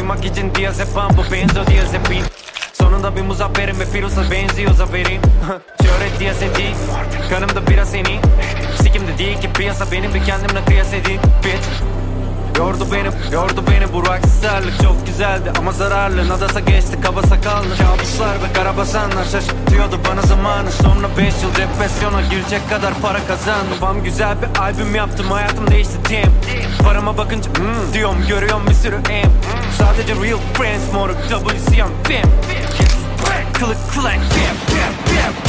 duymak için diazepam, bu benzodiazepin. Sonunda bir muzafferim ve Firuz'a benziyor zaferim. Şöhret diyazeti, kanımda biraz seni. Sikimde değil ki piyasa, benim bir kendimle kıyas edeyim. Bitch Yordu beni bu raksızlarlık. Çok güzeldi ama zararlı. Nadasa geçti kaba sakallı. Kabuslar ve karabasanlar şaşırtıyordu bana zamanı. Sonra 5 yıl depresyona girecek kadar para kazandım. Babam güzel bir albüm yaptım, hayatım değişti tim. Parama bakınca diyorum, görüyorum bir sürü M. Sadece real friends moruk, WC'm film. Kılık klank,